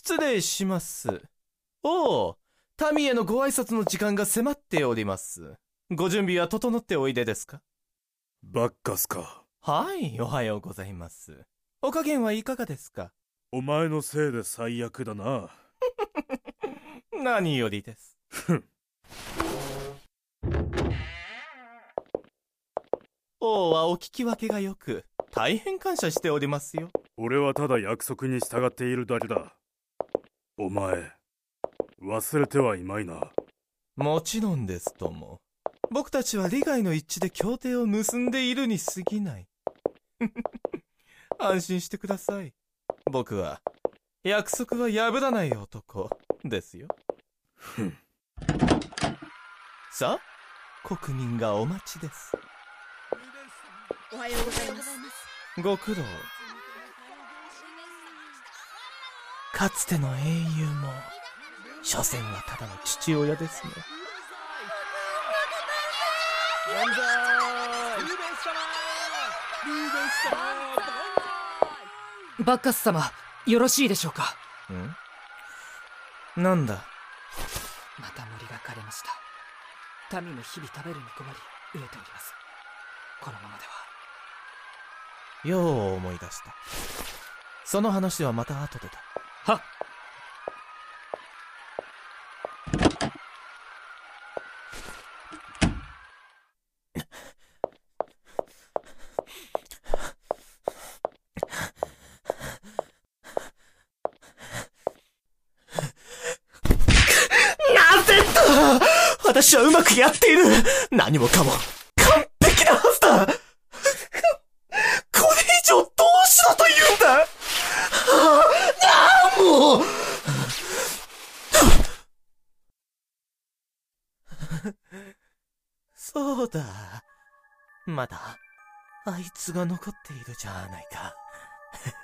失礼します。おう、民へのご挨拶の時間が迫っております。ご準備は整っておいでですか？ バッカスか。 はい、おはようございます。お加減はいかがですか？ お前のせいで最悪だな。 何よりです。王はお聞き分けがよく、大変感謝しておりますよ。 俺はただ約束に従っているだけだ。お前、忘れてはいまいな。 もちろんですとも。僕たちは利害の一致で協定を結んでいるに過ぎない。安心してください。僕は約束は破らない男ですよ。さあ、国民がお待ちです。 おはようございます。 ご苦労。かつての英雄も所詮はただの父親ですね。 バッカス様、よろしいでしょうか？ なんだ？ また森が枯れました。民も日々食べるに困り飢えております。このままでは。 よう思い出した。その話はまた後でだ。 はっ。 私はうまくやっている。何もかも完璧なはずだ。これ以上どうしろと言うんだ。もうそうだ、まだあいつが残っているじゃないか。